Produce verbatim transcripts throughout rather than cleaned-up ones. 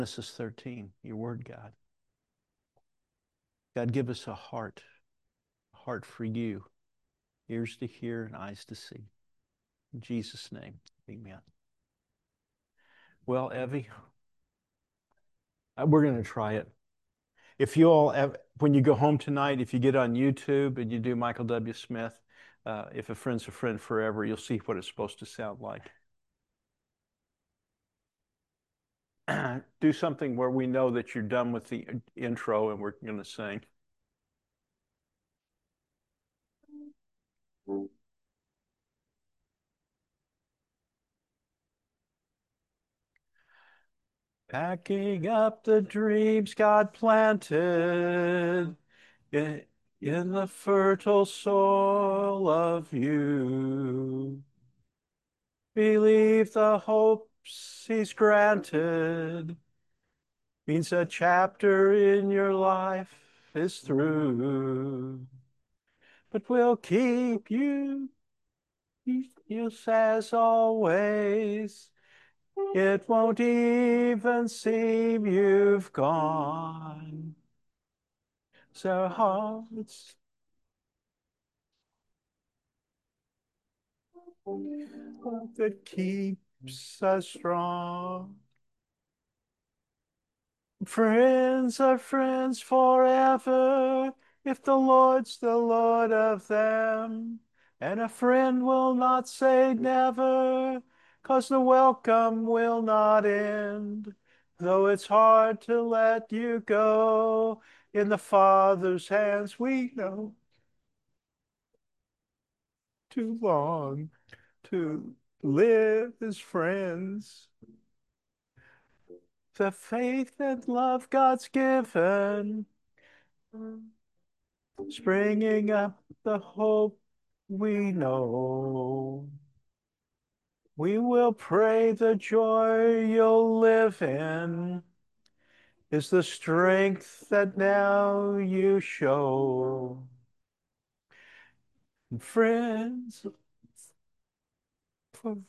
Genesis thirteen, your word, God. God, give us a heart, a heart for you, ears to hear and eyes to see. In Jesus' name, amen. Well, Evie, uh, we're going to try it. If you all, have, when you go home tonight, if you get on YouTube and you do Michael W. Smith, uh, if a friend's a friend forever, you'll see what it's supposed to sound like. Do something where we know that you're done with the intro and we're going to sing. Packing up the dreams God planted in, in the fertile soil of you. Believe the hopes He's granted means a chapter in your life is through. But we'll keep you, just as always. It won't even seem you've gone. So hearts that keeps us strong. Friends are friends forever if the Lord's the Lord of them. And a friend will not say never, 'cause the welcome will not end. Though it's hard to let you go, in the Father's hands we know. Too long to live as friends. The faith and love God's given, springing up the hope we know. We will pray the joy you'll live in is the strength that now you show. Friends, for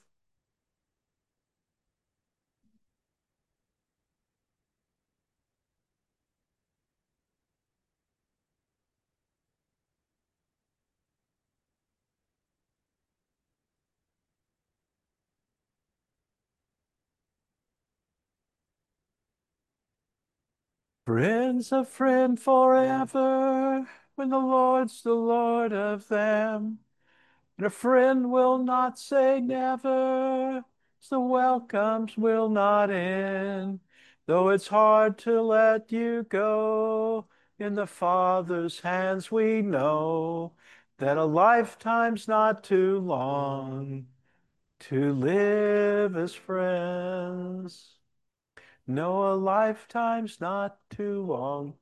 friends, a friend forever, when the Lord's the Lord of them. And a friend will not say never, so welcomes will not end. Though it's hard to let you go, in the Father's hands we know that a lifetime's not too long to live as friends. No, a lifetime's not too long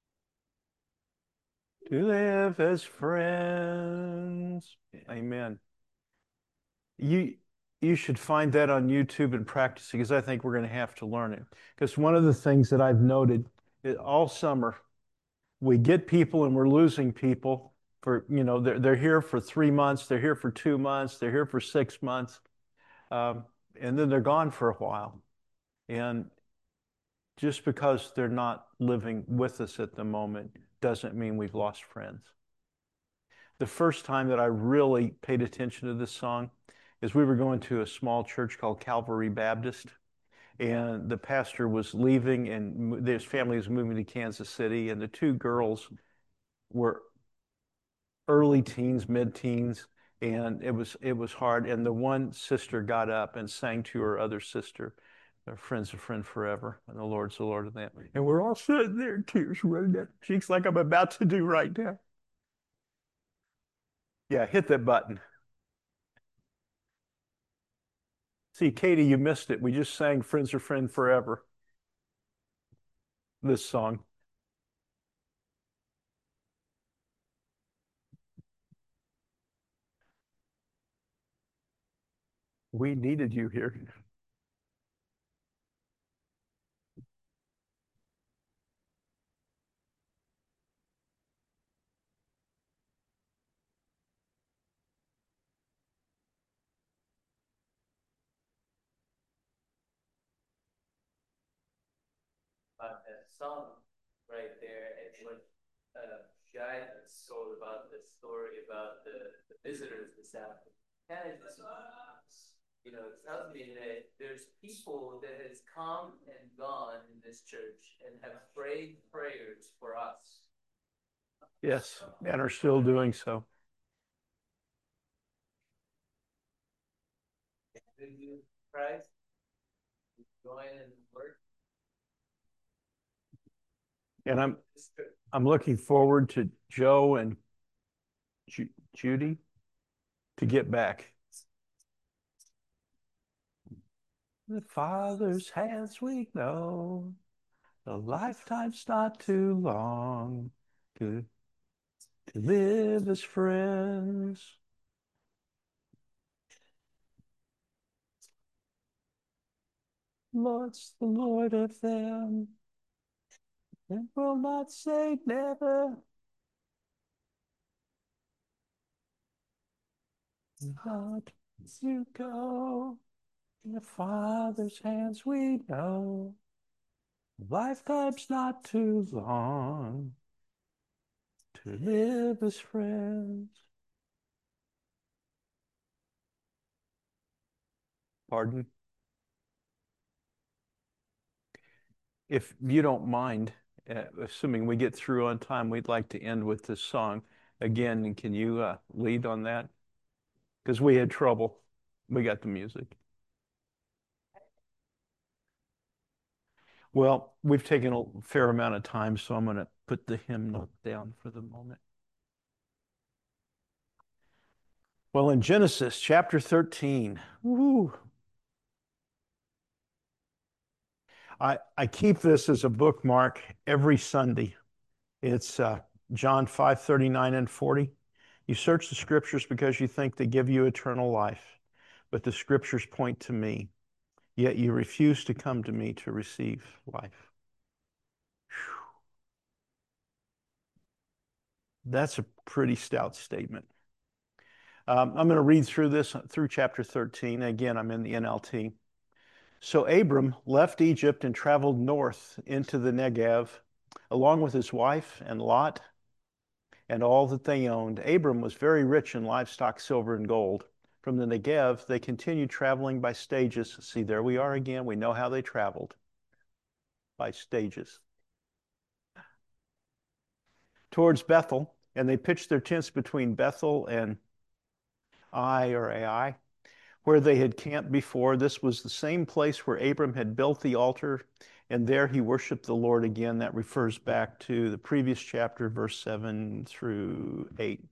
to live as friends. Amen. You you should find that on YouTube and practice it because I think we're going to have to learn it. Because one of the things that I've noted is all summer we get people and we're losing people for, you know, they're they're here for three months, they're here for two months, they're here for six months, um, and then they're gone for a while. And just because they're not living with us at the moment doesn't mean we've lost friends. The first time that I really paid attention to this song is we were going to a small church called Calvary Baptist, and the pastor was leaving, and his family was moving to Kansas City, and the two girls were early teens, mid-teens, and it was it was hard. And the one sister got up and sang to her other sister, "Our friend's a friend forever, and the Lord's the Lord of them." And we're all sitting there, tears running down our cheeks, like I'm about to do right now. Yeah, hit that button. See, Katie, you missed it. We just sang "Friends Are Friend Forever," this song. We needed you here. about that song right there, and what uh, Shai told about the story about the, the visitors this afternoon. Kind of just, you know, tells me that there's people that has come and gone in this church and have prayed prayers for us. Yes, and are still doing so. Did you Christ join in the work? And I'm I'm looking forward to Joe and Ju Judy to get back. The Father's hands we know, the lifetime's not too long to, to live as friends. Lord's the Lord of them, and will not say never. Not you go. In the Father's hands we know. Lifetime's not too long to live as friends. Pardon? If you don't mind, uh, assuming we get through on time, we'd like to end with this song. Again, can you uh, lead on that? Because we had trouble. We got the music. Well, we've taken a fair amount of time, so I'm going to put the hymnal down for the moment. Well, in Genesis chapter thirteen, woo, I, I keep this as a bookmark every Sunday. It's uh, John five thirty-nine and forty. You search the scriptures because you think they give you eternal life, but the scriptures point to me, yet you refuse to come to me to receive life. Whew. That's a pretty stout statement. Um, I'm going to read through this, through chapter thirteen. Again, I'm in the N L T. So Abram left Egypt and traveled north into the Negev, along with his wife and Lot and all that they owned. Abram was very rich in livestock, silver, and gold. From the Negev, they continued traveling by stages. See, there we are again. We know how they traveled, by stages. Towards Bethel, and they pitched their tents between Bethel and Ai or Ai, where they had camped before. This was the same place where Abram had built the altar, and there he worshiped the Lord again. That refers back to the previous chapter, verse seven through eight.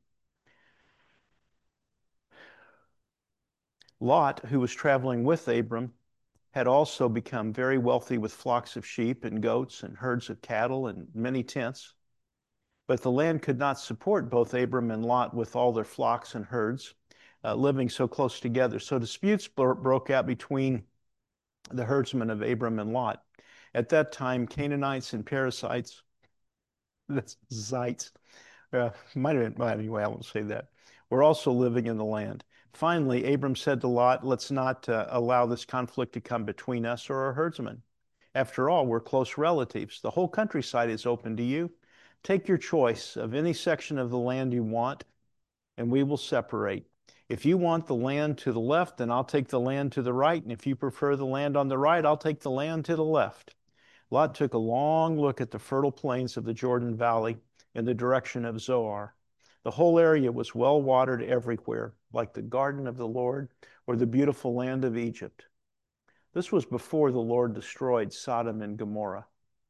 Lot, who was traveling with Abram, had also become very wealthy with flocks of sheep and goats and herds of cattle and many tents. But the land could not support both Abram and Lot with all their flocks and herds, uh, living so close together. So disputes broke out between the herdsmen of Abram and Lot. At that time, Canaanites and Perizzites, that's Zites, uh, might have been, well, anyway, I won't say that, were also living in the land. Finally, Abram said to Lot, let's not uh, allow this conflict to come between us or our herdsmen. After all, we're close relatives. The whole countryside is open to you. Take your choice of any section of the land you want, and we will separate. If you want the land to the left, then I'll take the land to the right. And if you prefer the land on the right, I'll take the land to the left. Lot took a long look at the fertile plains of the Jordan Valley in the direction of Zoar. The whole area was well watered everywhere, like the garden of the Lord or the beautiful land of Egypt. This was before the Lord destroyed Sodom and Gomorrah.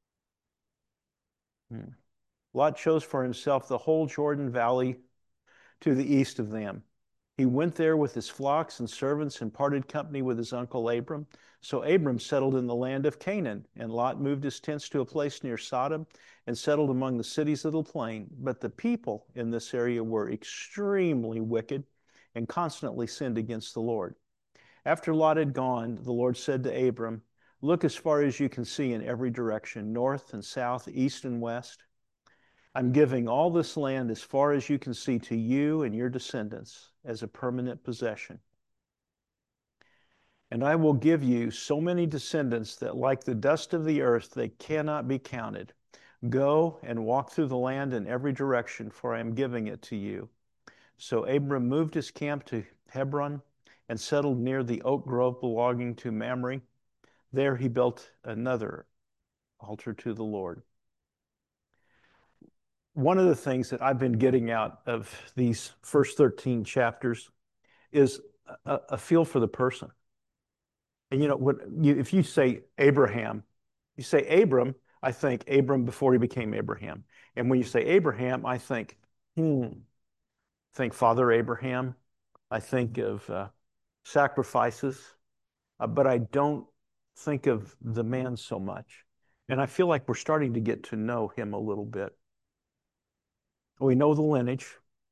Hmm. Lot chose for himself the whole Jordan Valley to the east of them. He went there with his flocks and servants and parted company with his uncle Abram. So Abram settled in the land of Canaan, and Lot moved his tents to a place near Sodom and settled among the cities of the plain. But the people in this area were extremely wicked and constantly sinned against the Lord. After Lot had gone, the Lord said to Abram, look as far as you can see in every direction, north and south, east and west. I'm giving all this land as far as you can see to you and your descendants as a permanent possession. And I will give you so many descendants that, like the dust of the earth, they cannot be counted. Go and walk through the land in every direction, for I am giving it to you. So Abram moved his camp to Hebron and settled near the oak grove belonging to Mamre. There he built another altar to the Lord. One of the things that I've been getting out of these first thirteen chapters is a, a feel for the person. And you know, what you, if you say Abraham, you say Abram, I think Abram before he became Abraham. And when you say Abraham, I think, hmm, think Father Abraham. I think of uh, sacrifices, uh, but I don't think of the man so much. And I feel like we're starting to get to know him a little bit. We know the lineage.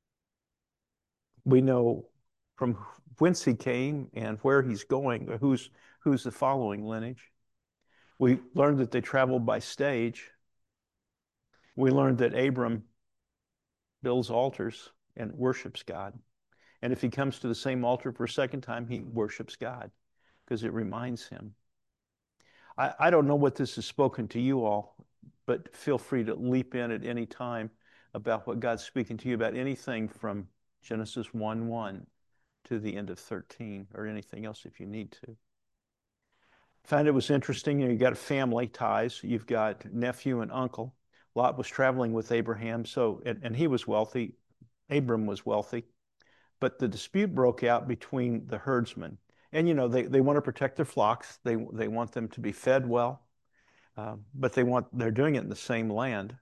We know from whence he came and where he's going, who's who's the following lineage. We learned that they traveled by stage. We learned that Abram builds altars and worships God. And if he comes to the same altar for a second time, he worships God because it reminds him. I, I don't know what this has spoken to you all, but feel free to leap in at any time about what God's speaking to you about anything from Genesis one one to the end of thirteen or anything else if you need to. Found it was interesting. You know, you got family ties. You've got nephew and uncle. Lot was traveling with Abraham, so and, and he was wealthy. Abram was wealthy. But the dispute broke out between the herdsmen. And you know, they, they want to protect their flocks. They they want them to be fed well, uh, but they want they're doing it in the same land.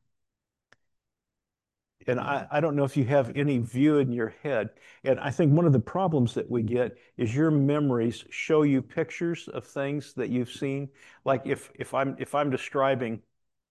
And I, I don't know if you have any view in your head. And I think one of the problems that we get is your memories show you pictures of things that you've seen. Like if if I'm if I'm describing,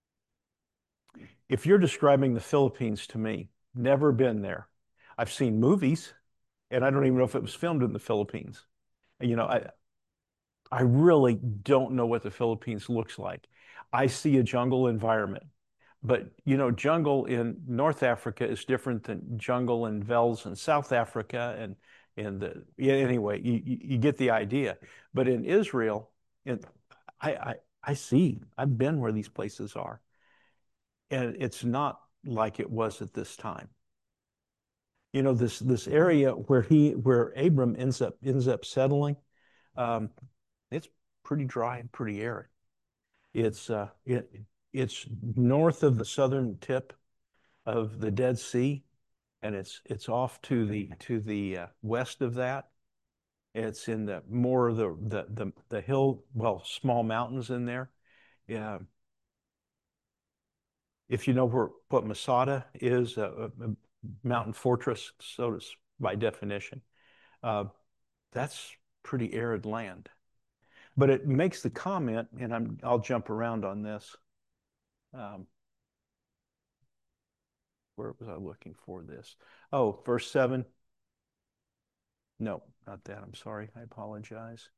if you're describing the Philippines to me, never been there. I've seen movies, and I don't even know if it was filmed in the Philippines. You know, I I really don't know what the Philippines looks like. I see a jungle environment. But you know, jungle in North Africa is different than jungle in Wales in South Africa, and and the, yeah, anyway, you, you get the idea. But in Israel, in, I, I I see, I've been where these places are, and it's not like it was at this time. You know, this this area where he where Abram ends up ends up settling, um, it's pretty dry and pretty arid. It's uh, it, it's north of the southern tip of the Dead Sea, and it's it's off to the to the uh, west of that. It's in the more of the the the, the hill, well, small mountains in there. Yeah, if you know where what Masada is, a, a mountain fortress, so to by definition, uh, that's pretty arid land. But it makes the comment, and I'm I'll jump around on this. Um, where was I looking for this? Oh, verse seven. No, not that. I'm sorry. I apologize.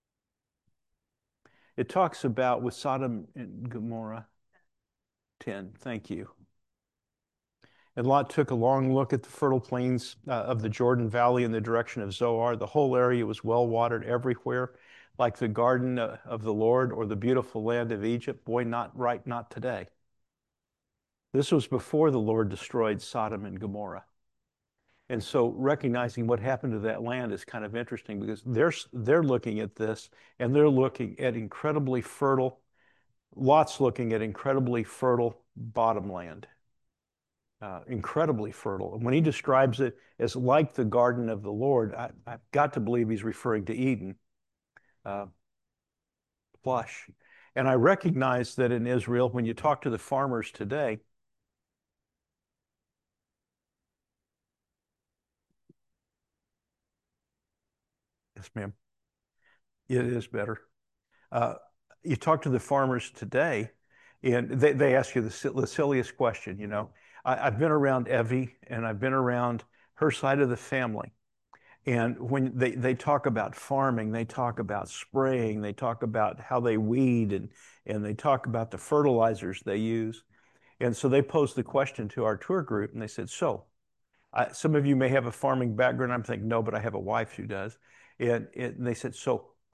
It talks about with Sodom and Gomorrah. ten. Thank you. And Lot took a long look at the fertile plains uh, of the Jordan Valley in the direction of Zoar. The whole area was well watered everywhere, like the garden uh, of the Lord or the beautiful land of Egypt. Boy, not right, not today. This was before the Lord destroyed Sodom and Gomorrah. And so recognizing what happened to that land is kind of interesting because they're they're looking at this and they're looking at incredibly fertile, Lot's looking at incredibly fertile bottom land. Uh, incredibly fertile. And when he describes it as like the garden of the Lord, I, I've got to believe he's referring to Eden, uh, plush. And I recognize that in Israel, when you talk to the farmers today, yes, ma'am, it is better. Uh, you talk to the farmers today, and they, they ask you the, the silliest question, you know. I, I've been around Evie, and I've been around her side of the family. And when they, they talk about farming, they talk about spraying, they talk about how they weed, and, and they talk about the fertilizers they use. And so they posed the question to our tour group, and they said, so, I, some of you may have a farming background. I'm thinking, no, but I have a wife who does. And, and they said, so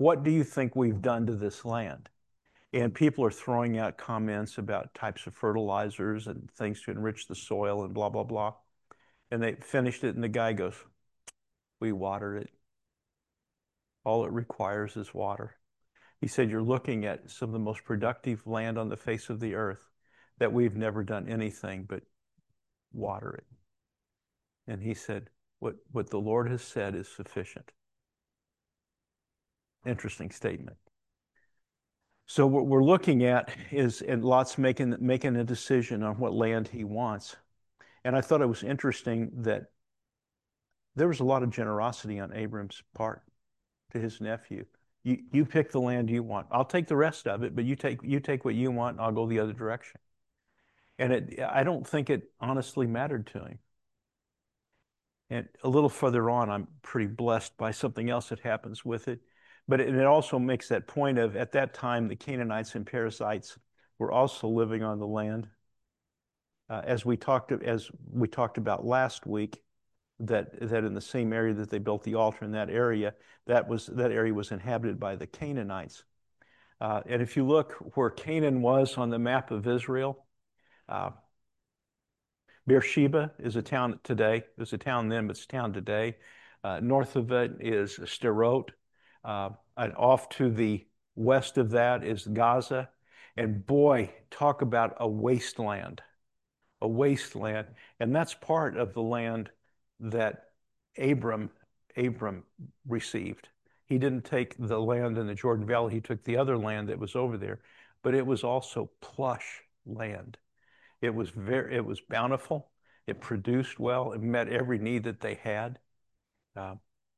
what do you think we've done to this land? And people are throwing out comments about types of fertilizers and things to enrich the soil and blah, blah, blah. And they finished it, and the guy goes, we water it. All it requires is water. He said, you're looking at some of the most productive land on the face of the earth that we've never done anything but water it. And he said, what, what the Lord has said is sufficient. Interesting statement. So what we're looking at is, and Lot's making, making a decision on what land he wants. And I thought it was interesting that there was a lot of generosity on Abram's part to his nephew. You, you pick the land you want. I'll take the rest of it, but you take, you take what you want, and I'll go the other direction. And it, I don't think it honestly mattered to him. And a little further on, I'm pretty blessed by something else that happens with it. But it, it also makes that point of, at that time, the Canaanites and Perizzites were also living on the land. Uh, as we talked, as we talked about last week, that that in the same area that they built the altar in that area, that was that area was inhabited by the Canaanites. Uh, and if you look where Canaan was on the map of Israel, uh, Beersheba is a town today. It was a town then, but it's a town today. Uh, north of it is Sderot. Uh, and off to the west of that is Gaza. And boy, talk about a wasteland, a wasteland. And that's part of the land that Abram, Abram received. He didn't take the land in the Jordan Valley. He took the other land that was over there, but it was also plush land. It was very, it was bountiful. It produced well. It met every need that they had. Uh,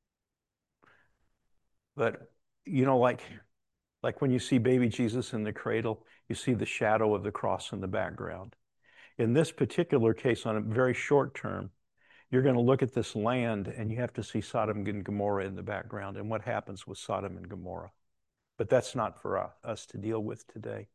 but you know, like like when you see baby Jesus in the cradle, you see the shadow of the cross in the background. In this particular case, on a very short term, you're going to look at this land and you have to see Sodom and Gomorrah in the background and what happens with Sodom and Gomorrah. But that's not for us to deal with today.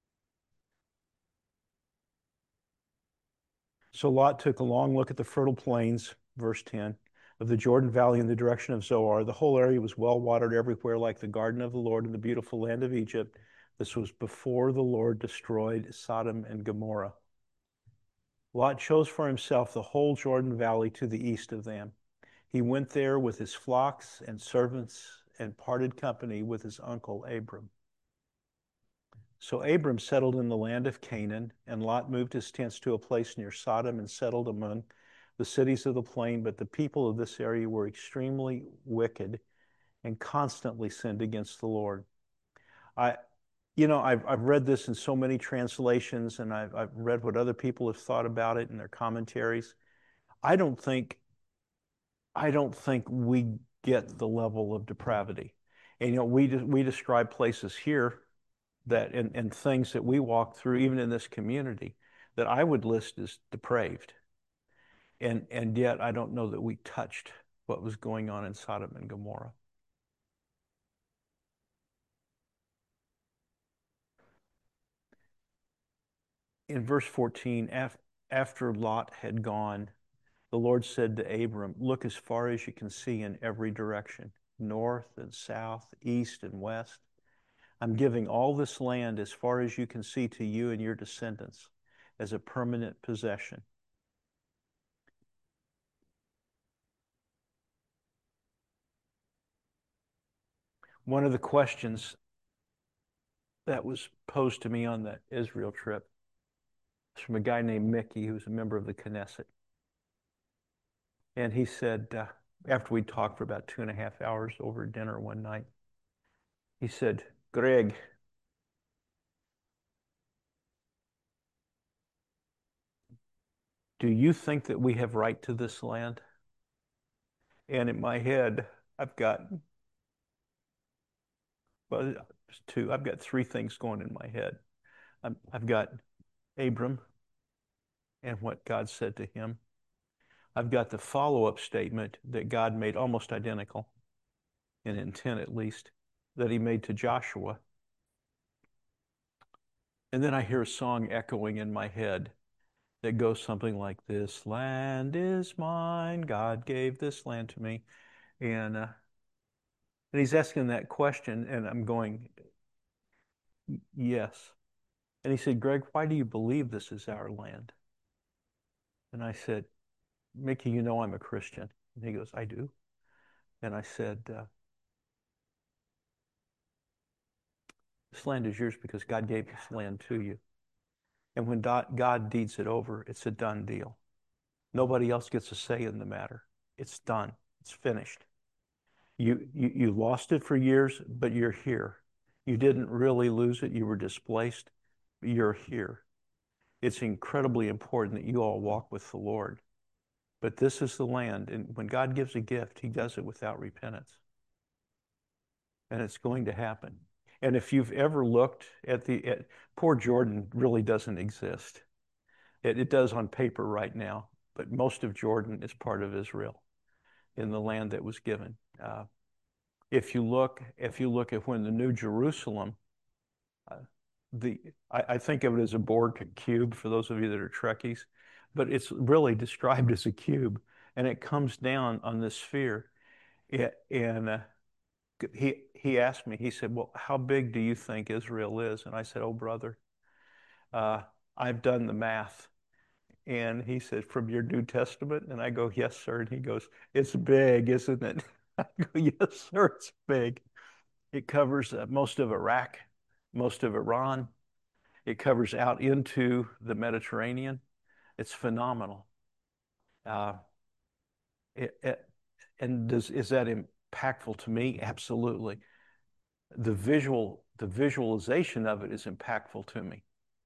So Lot took a long look at the fertile plains, verse ten, of the Jordan Valley in the direction of Zoar. The whole area was well watered everywhere, like the garden of the Lord in the beautiful land of Egypt. This was before the Lord destroyed Sodom and Gomorrah. Lot chose for himself the whole Jordan Valley to the east of them. He went there with his flocks and servants and parted company with his uncle Abram. So Abram settled in the land of Canaan, and Lot moved his tents to a place near Sodom and settled among the cities of the plain. But the people of this area were extremely wicked and constantly sinned against the Lord. I, you know, I've, I've read this in so many translations, and I've, I've read what other people have thought about it in their commentaries. I don't think, I don't think we get the level of depravity. And, you know, we, we describe places here that and, and things that we walk through, even in this community, that I would list as depraved. And, and yet I don't know that we touched what was going on in Sodom and Gomorrah. In verse fourteen, af after Lot had gone, the Lord said to Abram, look as far as you can see in every direction, north and south, east and west. I'm giving all this land as far as you can see to you and your descendants as a permanent possession. One of the questions that was posed to me on the Israel trip was from a guy named Mickey, who's a member of the Knesset. And he said, uh, after we talked for about two and a half hours over dinner one night, he said, Greg, do you think that we have right to this land? And in my head, I've got, well, two, I've got three things going in my head. I'm, I've got Abram and what God said to him. I've got the follow-up statement that God made almost identical, in intent at least, that he made to Joshua. And then I hear a song echoing in my head that goes something like this: land is mine, God gave this land to me. And uh, And he's asking that question, and I'm going, yes. And he said, Greg, why do you believe this is our land? And I said, Mickey, you know I'm a Christian. And he goes, I do. And I said, uh, this land is yours because God gave this land to you. And when God deeds it over, it's a done deal. Nobody else gets a say in the matter. It's done. It's finished. You, you, you lost it for years, but you're here. You didn't really lose it. You were displaced. You're here. It's incredibly important that you all walk with the Lord. But this is the land. And when God gives a gift, he does it without repentance. And it's going to happen. And if you've ever looked at the, at, poor Jordan really doesn't exist. It, it does on paper right now, but most of Jordan is part of Israel in the land that was given. Uh, if you look, if you look at when the New Jerusalem, uh, the I, I think of it as a Borg cube for those of you that are Trekkies, but it's really described as a cube, and it comes down on this sphere. It, and uh, he he asked me, he said, well, how big do you think Israel is? And I said, oh, brother, uh, I've done the math. And he said, from your New Testament? And I go, yes, sir. And he goes, it's big, isn't it? I go, yes, sir, it's big. It covers uh, most of Iraq, most of Iran. It covers out into the Mediterranean. It's phenomenal. Uh, it, it, and does, is that impactful to me? Absolutely. The visual, the visualization of it is impactful to me.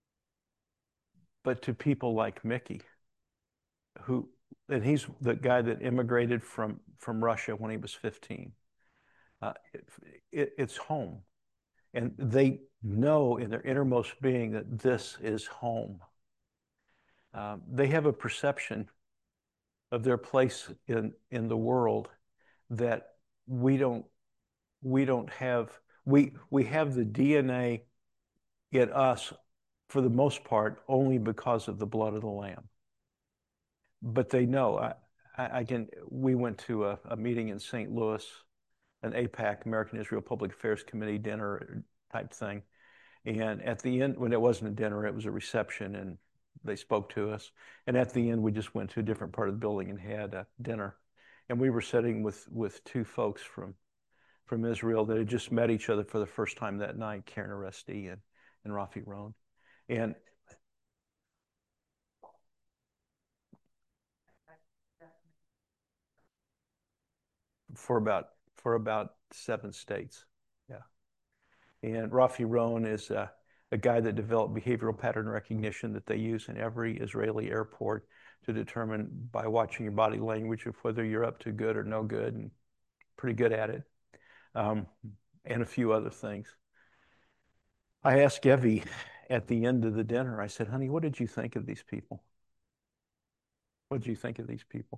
But to people like Mickey, who, and he's the guy that immigrated from, from Russia when he was fifteen. Uh, it, it, it's home. And they know in their innermost being that this is home. Um, they have a perception of their place in, in the world that we don't, we don't have, we, we have the D N A in us for the most part only because of the blood of the Lamb. But they know, I, I, I can, we went to a, a meeting in Saint Louis, an APAC, American Israel Public Affairs Committee dinner type thing. And at the end, when it wasn't a dinner, it was a reception, and they spoke to us. And at the end, we just went to a different part of the building and had a dinner. And we were sitting with, with two folks from, from Israel that had just met each other for the first time that night, Karen Aresti and, and Rafi Roan. And for about, for about seven states. Yeah. And Rafi Roan is uh, a guy that developed behavioral pattern recognition that they use in every Israeli airport to determine by watching your body language of whether you're up to good or no good, and pretty good at it, um, and a few other things. I asked Evie at the end of the dinner, I said, honey, what did you think of these people? What did you think of these people?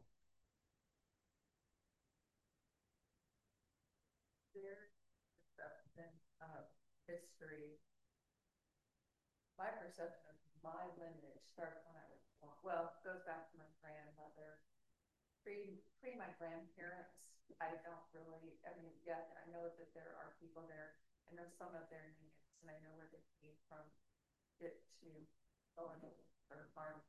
Their perception of history, my perception of my lineage starts when I was born. Well, it goes back to my grandmother. Pre pre my grandparents, I don't really, I mean, yeah, I know that there are people there. I know some of their names, and I know where they came from. Get to Illinois or farm.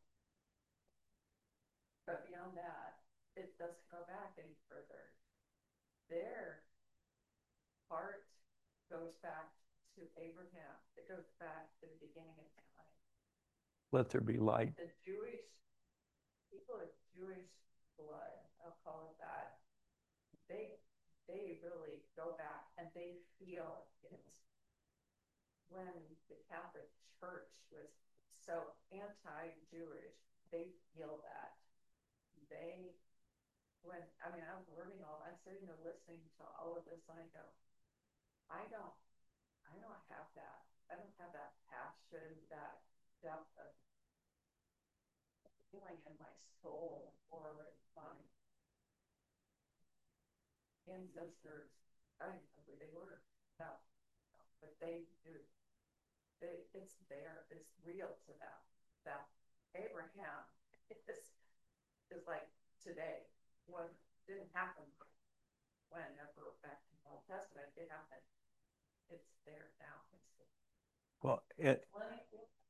But beyond that, it doesn't go back any further. Their heart goes back to Abraham. It goes back to the beginning of time. Let there be light. The Jewish people of Jewish blood, I'll call it that, they they really go back and they feel it. When the Catholic Church was so anti-Jewish, they feel that. They, when, I mean, I'm learning all, I'm sitting there listening to all of this, and I go, I don't, I don't have that. I don't have that passion, that depth of feeling in my soul or my ancestors. I don't know who they were, no, no, but they do. They, it's there. It's real to them. That Abraham is is like today. What didn't happen whenever back in Old Testament, it happened. It's there now. It's Well, it, plenty.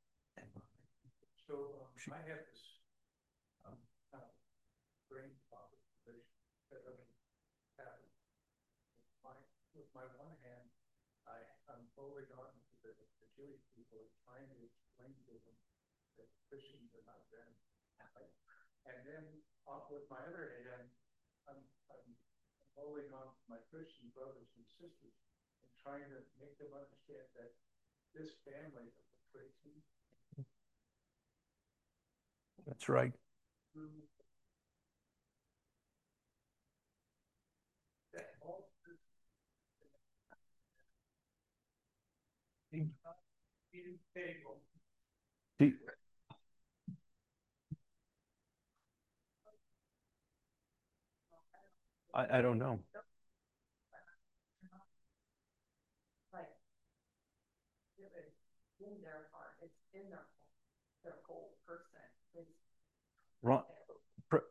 So um, I have this um, kind of brain problem that that doesn't happen. With my, with my one hand, I, I'm holding on to the, the Jewish people and trying to explain to them that Christians are not them. And then off with my other hand, I'm, I'm holding on to my Christian brothers and sisters and trying to make them understand that this family of the Tracy that's right. that all this eating table. Do- I, I don't know. Like, it's in their heart, it's in their, their whole person. It's Ron, pr-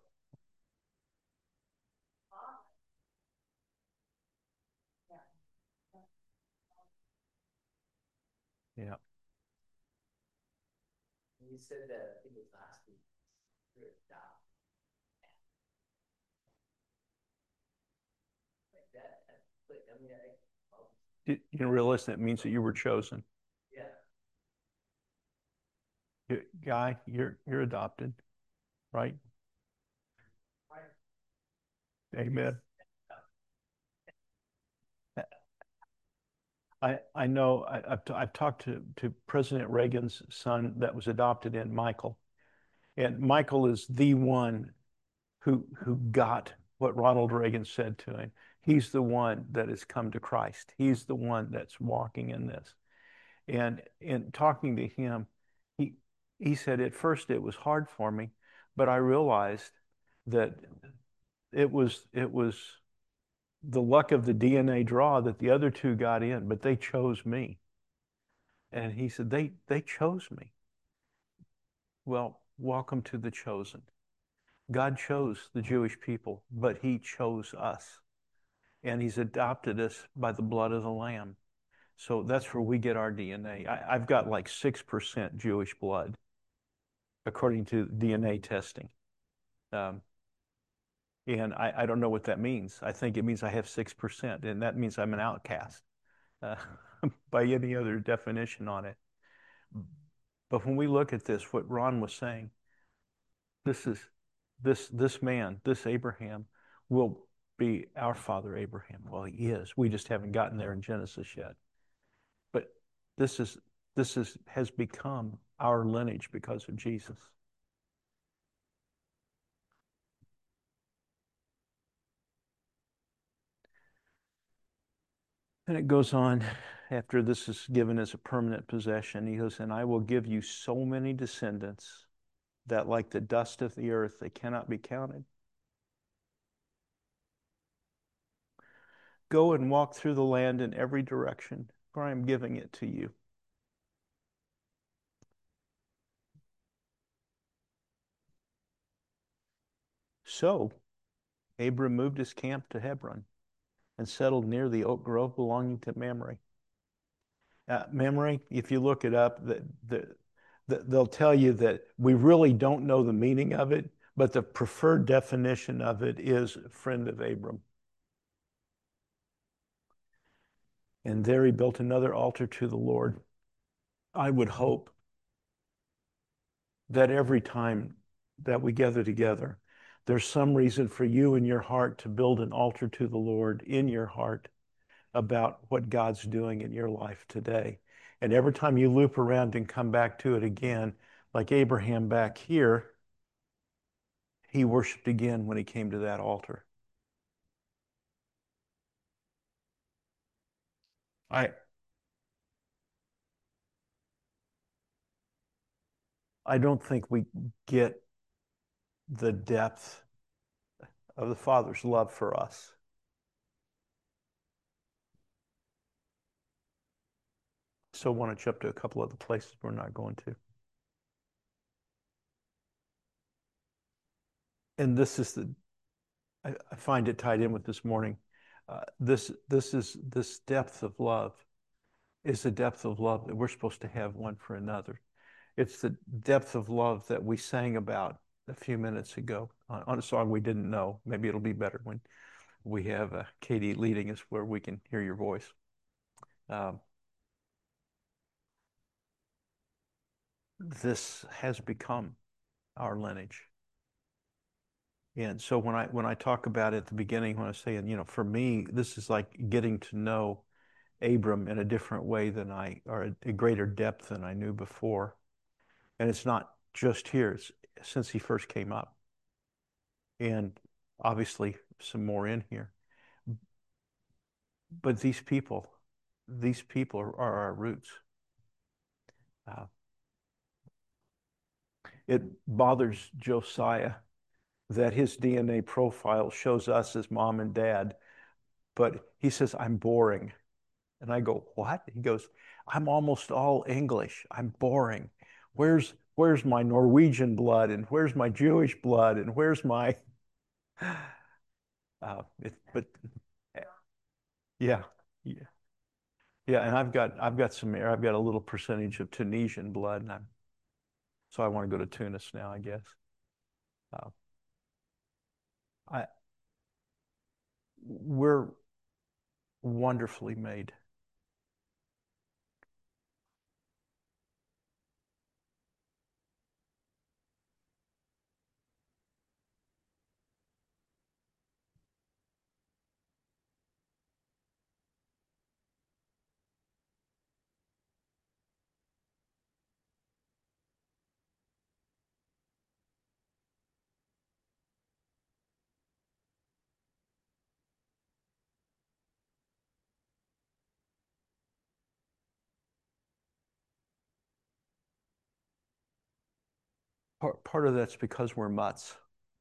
yeah. You said that, I think it was last week, you're adopted. Like that, like, I mean, I, oh, You, you realize that means that you were chosen. yeah. You, Guy, you're you're adopted, right? Amen. I, I know I, I've, t- I've talked to, to President Reagan's son that was adopted in Michael. And Michael is the one who, who got what Ronald Reagan said to him. He's the one that has come to Christ. He's the one that's walking in this. And in talking to him, he, he said, at first it was hard for me, but I realized that it was, it was the luck of the D N A draw that the other two got in, but they chose me. And he said, they, they chose me. Well, welcome to the chosen. God chose the Jewish people, but he chose us. And he's adopted us by the blood of the Lamb. So that's where we get our D N A. I, I've got like six percent Jewish blood, according to D N A testing. Um, and I, I don't know what that means. I think it means I have six percent, and that means I'm an outcast uh, by any other definition on it. But when we look at this, what Ron was saying, this is this this man, this Abraham, will be our father Abraham. Well, he is. We just haven't gotten there in Genesis yet. But this is this is has become our lineage because of Jesus. And it goes on after this is given as a permanent possession. He goes, and I will give you so many descendants that, like the dust of the earth, they cannot be counted. Go and walk through the land in every direction, for I am giving it to you. So Abram moved his camp to Hebron and settled near the oak grove belonging to Mamre. Uh, Mamre, if you look it up, the, the, the, they'll tell you that we really don't know the meaning of it, but the preferred definition of it is friend of Abram. And there he built another altar to the Lord. I would hope that every time that we gather together, there's some reason for you in your heart to build an altar to the Lord in your heart about what God's doing in your life today. And every time you loop around and come back to it again, like Abraham back here, he worshiped again when he came to that altar. I I don't think we get the depth of the Father's love for us. So I want to jump to a couple other places we're not going to. And this is the, I, I find it tied in with this morning. Uh, this this is this depth of love is the depth of love that we're supposed to have one for another. It's the depth of love that we sang about a few minutes ago on, on a song we didn't know. Maybe it'll be better when we have uh, Katie leading us where we can hear your voice. Um, this has become our lineage. And so when I when I talk about it at the beginning, when I was saying, you know, for me, this is like getting to know Abram in a different way than I, or a, a greater depth than I knew before. And it's not just here, it's since he first came up. And obviously some more in here. But these people, these people are, are our roots. Uh, it bothers Josiah that his D N A profile shows us as mom and dad, but he says, I'm boring. And I go, what? He goes, I'm almost all English. I'm boring. Where's where's my Norwegian blood and where's my Jewish blood and where's my uh, it, but yeah, yeah, yeah. And I've got I've got some I've got a little percentage of Tunisian blood, and I'm so I want to go to Tunis now, I guess. Uh, I we're wonderfully made. Part part of that's because we're mutts.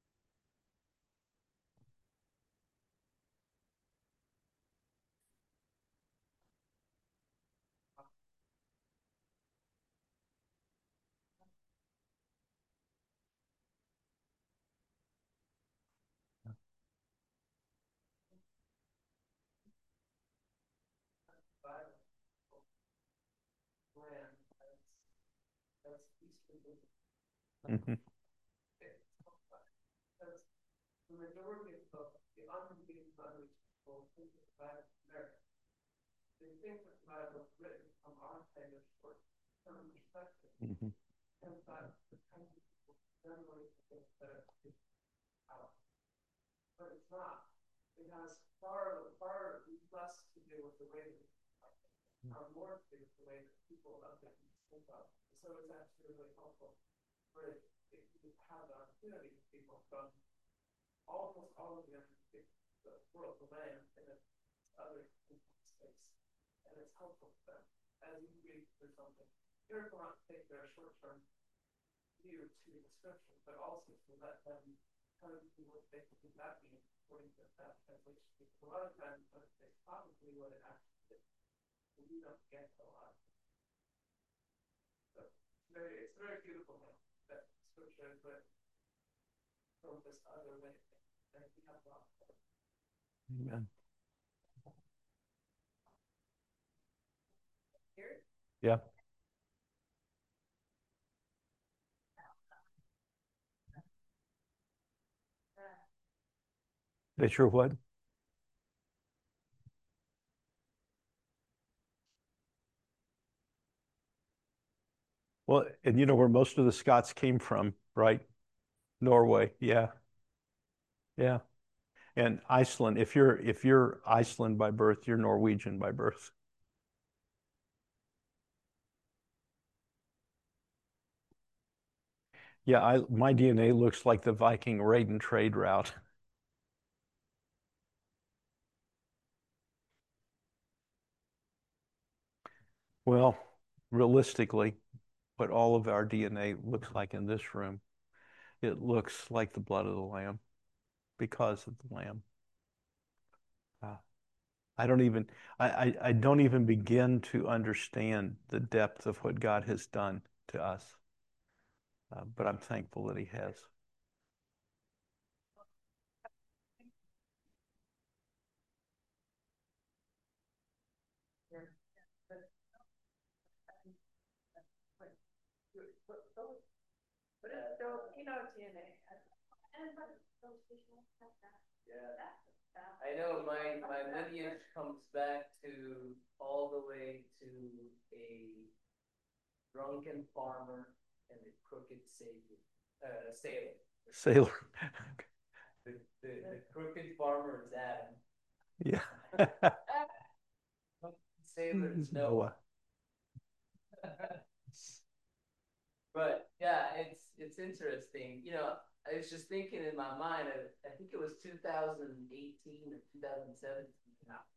Mhm. The majority of the unbelieving language people think that the Bible is American. They think that the Bible was written from our kind of short term perspective. Mhm. And that the kind of people generally think that it's out. But it's not. It has far, far less to do with the way that are more to do with the way that people of the think about. So it's actually really helpful for if you have the opportunity for people from almost all of them, the world, the land, and the other space. And it's helpful for them as you read through something. Careful not to take their short-term view to the scripture, but also to let them kind of see what they think that means according to that translation. Because a lot of times, it's probably what it actually is. And you don't get a lot. So it's very, it's very beautiful now that scripture is written from this other way. Amen. Yeah. That you're what? Well, and you know where most of the Scots came from, right? Norway. Yeah. Yeah. And Iceland, if you're if you're Iceland by birth, you're Norwegian by birth. Yeah, I my D N A looks like the Viking raid and trade route. Well, realistically, what all of our D N A looks like in this room, it looks like the blood of the Lamb because of the Lamb. Uh, I don't even I, I, I don't even begin to understand the depth of what God has done to us. Uh, but I'm thankful that He has. you know, D N A. And but those people have that. Yeah. That's that. I know my, my lineage comes back to all the way to a drunken farmer and a crooked savior, uh, sailor. Sailor. The, the, the crooked farmer is Adam. Yeah. Sailor is Noah. But yeah, it's it's interesting. You know, I was just thinking in my mind. I, I think it was two thousand eighteen or two thousand seventeen.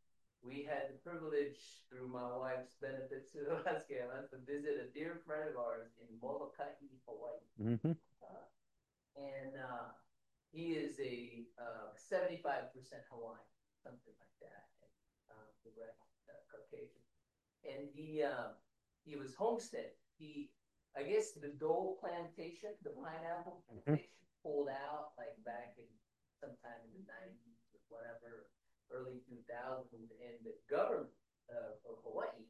We had the privilege, through my wife's benefits to Alaska, to visit a dear friend of ours in Molokai, Hawaii. Mm-hmm. Uh, and uh, he is a uh, seventy-five percent Hawaiian, something like that, and uh, the rest uh, Caucasian. And he uh, he was homestead. He, I guess, the Dole plantation, the pineapple plantation, mm-hmm. pulled out like back in sometime in the nineties or whatever, early two thousands, and the government uh, of Hawaii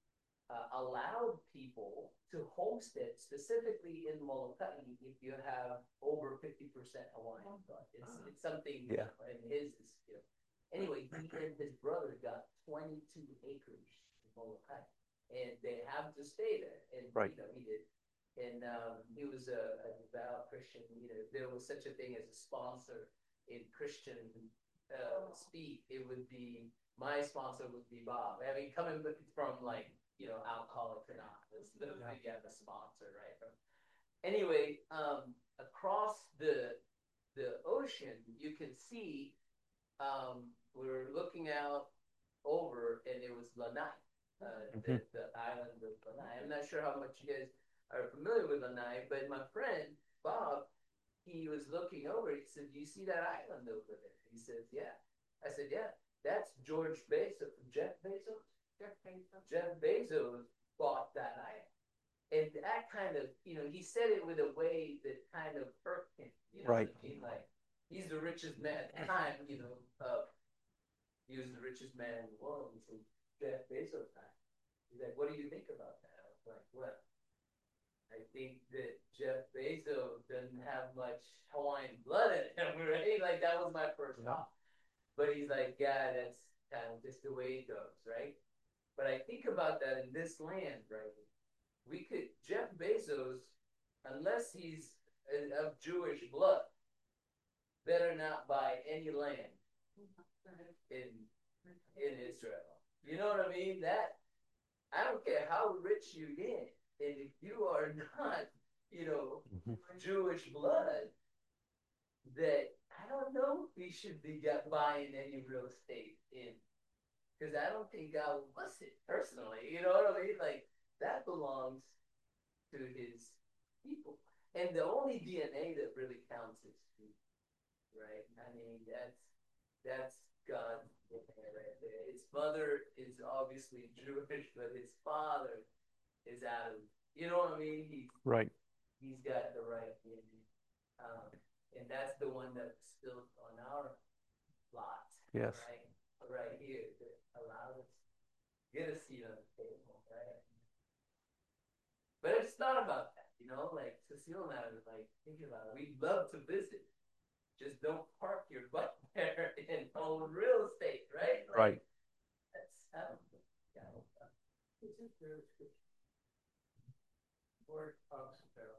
uh, allowed people to homestead, specifically in Molokai, if you have over fifty percent Hawaiian blood. It's, it's something, yeah. You know, and his is, you know. Anyway, he and his brother got twenty-two acres in Molokai, and they have to stay there. And, right. You know, he did. And um, he was a, a devout Christian. You know, if there was such a thing as a sponsor in Christian uh, speak, it would be, my sponsor would be Bob. I mean, coming from like, you know, Alcoholics Anonymous, the yeah. You have a sponsor, right? Anyway, um, across the the ocean, you can see, um, we're looking out over, and it was Lanai, uh, mm-hmm. the, the island of Lanai. I'm not sure how much you guys are familiar with Lanai, but my friend Bob, he was looking over. He said, "Do you see that island over there?" He says, "Yeah." I said, "Yeah, that's George Bezos, Jeff Bezos." Jeff Bezos. Jeff Bezos bought that island, and that kind of, you know, he said it with a way that kind of irked him. You know right. what I mean? Like, he's the richest man at the time. You know, uh, he was the richest man in the world. He said, Jeff Bezos died. He's like, "What do you think about that?" I was like, "Well, I think that Jeff Bezos doesn't have much Hawaiian blood in him, right?" Like, that was my first yeah. thought. But he's like, "Yeah, that's kind of just the way it goes, right?" But I think about that in this land, right? We could, Jeff Bezos, unless he's of Jewish blood, better not buy any land in in Israel. You know what I mean? That, I don't care how rich you get, and if you are not, you know, mm-hmm. Jewish blood, that I don't know if we should be buying any real estate in, because I don't think God wants it personally. You know what I mean? Like, that belongs to his people. And the only D N A that really counts is food, right? I mean, that's that's God's D N A right there. His mother is obviously Jewish, but his father is Adam. You know what I mean? He, right. He's got the right D N A. Um, and that's the one that's still on our lot. Yes. Right? Right here that allows us to get a seat on the table, right? But it's not about that, you know, like Cecile and I was like thinking about it. We'd love to visit. Just don't park your butt there and own real estate, right? Like, right. That's how yeah. It's just very good. Word talks about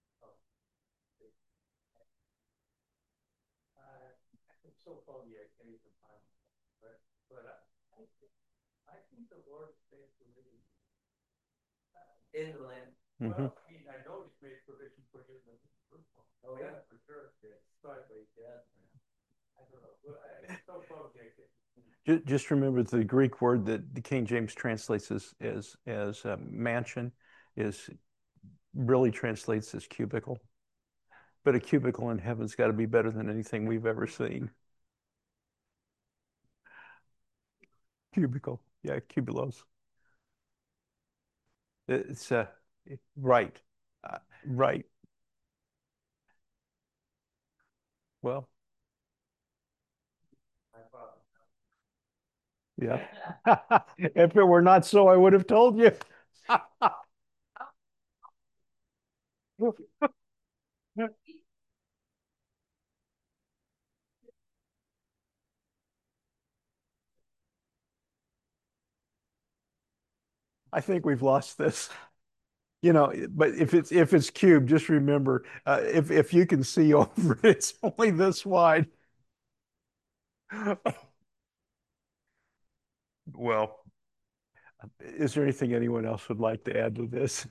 uh, it's so foggy I can't even find it. But but I, I think I think the Lord made provision uh, in the land. Mm-hmm. Well, I mean, I know He's made provision for him in Jerusalem. Oh yeah, for sure. Yeah. But yeah, I don't know. Well, I, it's so foggy I can't. Just remember the Greek word that the King James translates as as, as uh, mansion is really translates as cubicle. But a cubicle in heaven's got to be better than anything we've ever seen. Cubicle, yeah, cubulos. It's uh, right, uh, right. Well, yeah. If it were not so, I would have told you. I think we've lost this. You know, but if it's if it's cubed, just remember, uh, if if you can see over it, it's only this wide. Well, is there anything anyone else would like to add to this?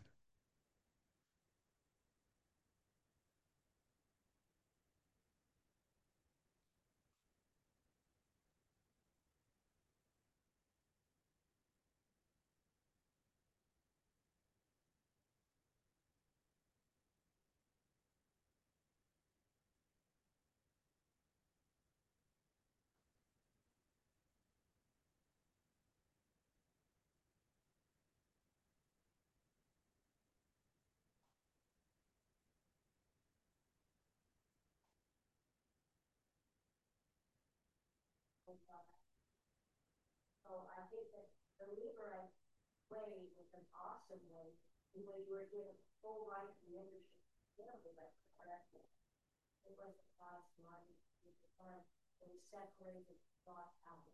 So I think that the Levirate way was an awesome way, the way you were given full right and leadership. You know, like, correctly. It was God's money, it was God, it was separated God out.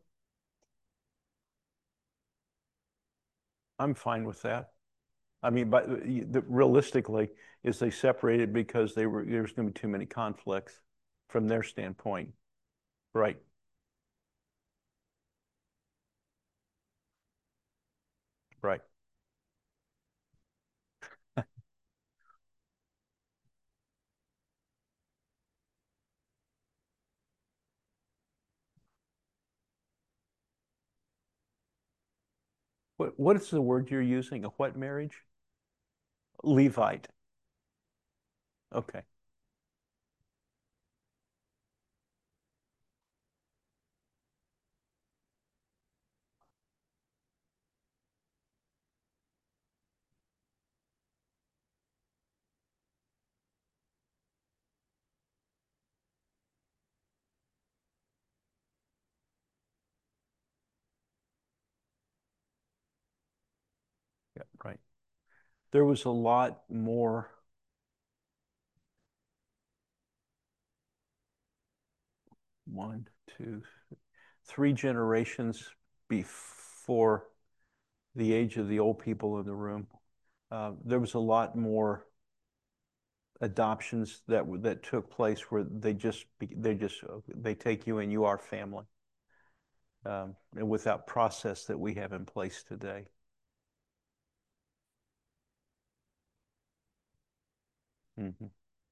I'm fine with that. I mean, but the, realistically, is they separated because they were there's going to be too many conflicts from their standpoint, right? Right. What what is the word you're using? A what marriage? Levite. Okay. Yeah, right. There was a lot more. One, two, three generations before the age of the old people in the room. Uh, there was a lot more adoptions that that took place where they just they just they take you and you are family, um, and without process that we have in place today. Mm-hmm.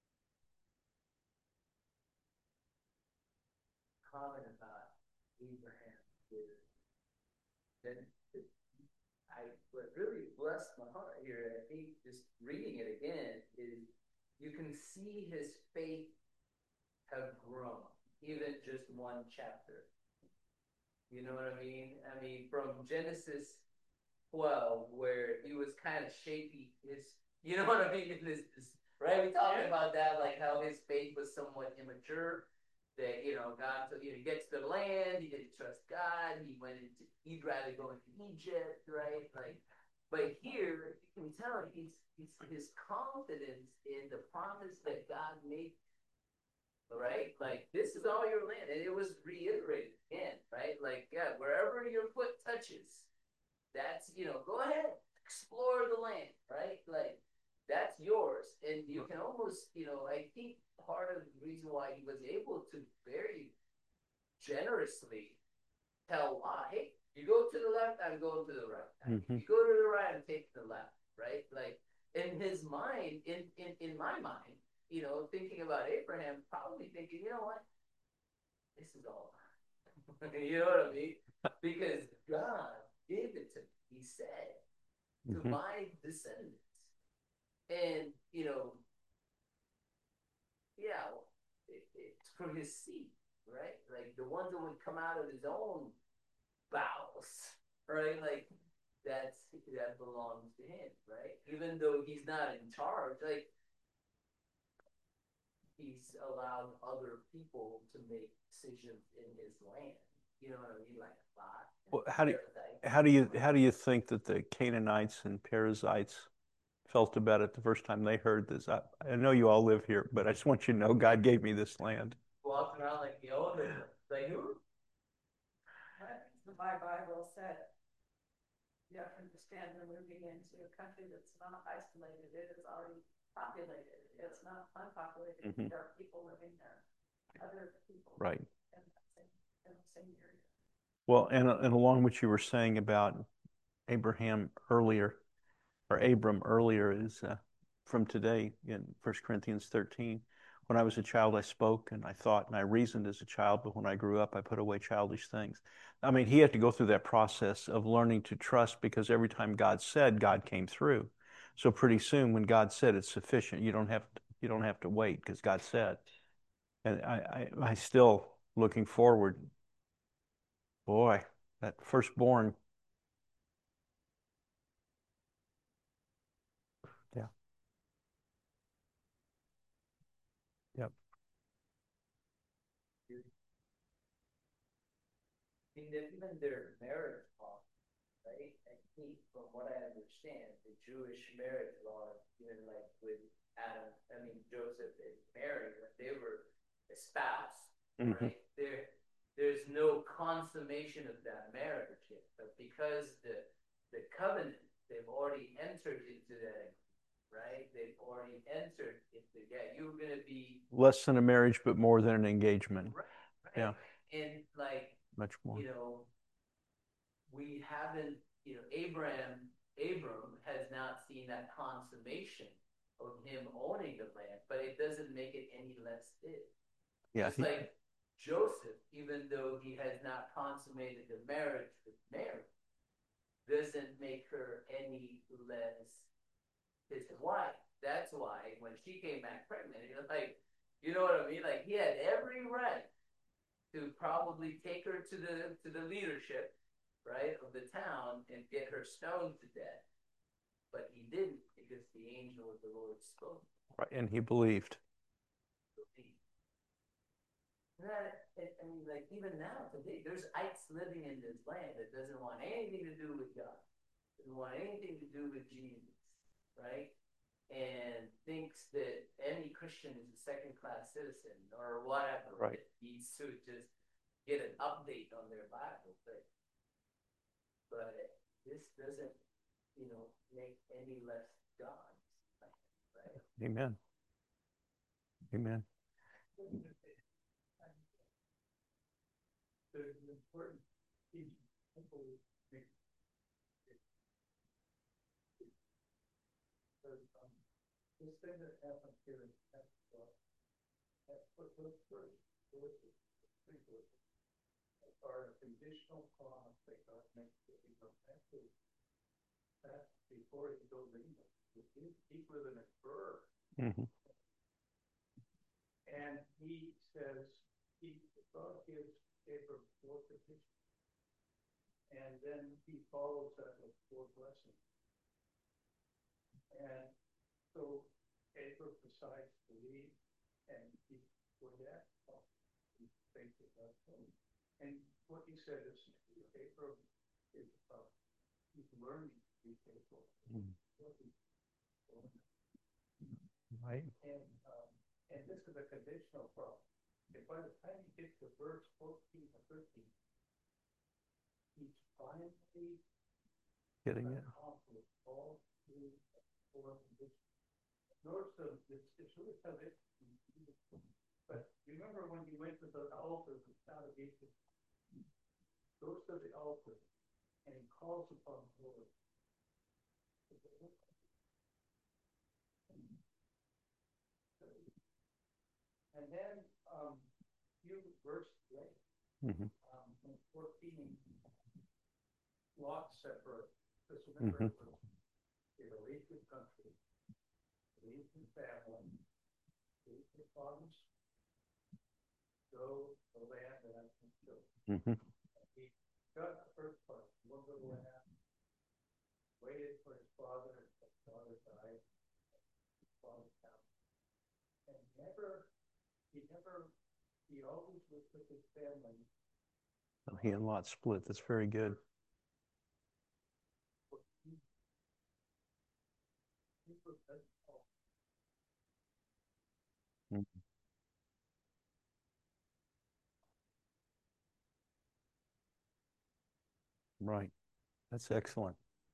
Comment about Abraham is that I what really blessed my heart here, I think just reading it again, is you can see his faith have grown, even just one chapter. You know what I mean? I mean, from Genesis twelve, where he was kind of shaky, his, you know what I mean? This, this, right? We talked about that, like how his faith was somewhat immature. That, you know, God, you know, he gets to the land, he didn't trust God, he went into, he'd rather go into Egypt, right? Like, but here you can tell he's, he's his confidence in the promise that God made, right? Like, this is all your land, and it was reiterated again, right? Like, yeah, wherever your foot touches, that's, you know, go ahead, explore the land, right? Like, that's yours. And you can almost, you know, I think part of the reason why he was able to very generously tell Lot, hey, you go to the left, I'm going to the right. Mm-hmm. You go to the right, I'm taking the left, right? Like, in his mind, in, in, in my mind, you know, thinking about Abraham, probably thinking, you know what? This is all mine. You know what I mean? Because God gave it to me. He said, to mm-hmm. my descendants. And, you know, yeah, it, it's from his seed, right? Like the ones that would come out of his own bowels, right? Like that's that belongs to him, right? Even though he's not in charge, like he's allowed other people to make decisions in his land. You know what I mean? Like Lot. Well, how do you, how do you how do you think that the Canaanites and Perizzites felt about it the first time they heard this? I, I know you all live here, but I just want you to know God gave me this land. Walking around like the old like who? My Bible said you have to understand they're moving into a country that's not isolated, it is already populated, it's not unpopulated, Mhm. there are people living there, other people. Right. In that same, in the same area. Well, and, and along what you were saying about Abraham earlier, or Abram earlier, is uh, from today in First Corinthians thirteen. When I was a child, I spoke and I thought and I reasoned as a child, but when I grew up, I put away childish things. I mean, he had to go through that process of learning to trust because every time God said, God came through. So pretty soon, when God said it's sufficient, you don't have to, you don't have to wait because God said. And I, I, I still looking forward. Boy, that firstborn. Yeah. Yep. I mean, that even their marriage law, right? I think from what I understand, the Jewish marriage law, even like with Adam, I mean Joseph and Mary, when they were espoused, Mhm. right? There, there's no consummation of that marriage yet, but because the the covenant, they've already entered into that, right? They've already entered into, yeah, you're gonna be Less than a marriage, but more than an engagement. right, right? Yeah. And like, Much more. you know, we haven't, you know, Abraham, Abram has not seen that consummation of him owning the land, but it doesn't make it any less his. Yeah. Just he- like Joseph, even though he has not consummated the marriage with Mary, doesn't make her any less his wife. That's why when she came back pregnant, you're like, you know what I mean? Like he had every right to probably take her to the to the leadership, right, of the town and get her stoned to death. But he didn't because the angel of the Lord spoke. Right. And he believed. That, I mean, like even now today, there's ites living in this land that doesn't want anything to do with God, doesn't want anything to do with Jesus, right? And thinks that any Christian is a second-class citizen or whatever. Right. Needs to just get an update on their Bible, but but this doesn't, you know, make any less God, right? Amen. Amen. There's an important piece people make. Um, this thing that happened here in Texas, that put those first voices, three voices, are a conditional promise that God makes to Abraham. Actually, that's before he goes into it. He's deeper than a bird. Mhm. And he says, he, God gives Abram four petitions. And then he follows that with four blessings. And so Abram decides to leave, and he for that he thinks of that. And what he said is, Abram is uh, he's learning to be faithful. Mhm. Right. And um, and this is a conditional problem. And by the time you get to verse fourteen or thirteen, he's finally Getting it. accomplished all three four conditions. Notice the, it's, it's really kind of interesting. But you remember when he went to the altar to start a meeting, goes to the altar and he calls upon the Lord. And then um, few verses later, Mhm. um, in fourteen, Lot separate. Because remember, Mhm. you know, leave your country, leave your family, leave your farms, go to the land that I'm going to show you. Mhm. He got the first part, one little land, waited for his father, his father died, his father died. And never, he never, he always was with his family. So he and Lot split. That's very good. He, he was all. Mhm. Right. That's excellent.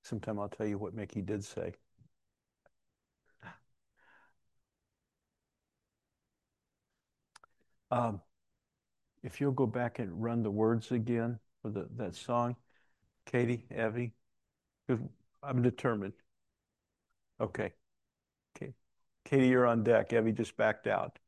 Sometime I'll tell you what Mickey did say. Um, if you'll go back and run the words again for the, that song, Katie, Evie, because I'm determined. Okay. Okay. Katie, you're on deck. Evie just backed out.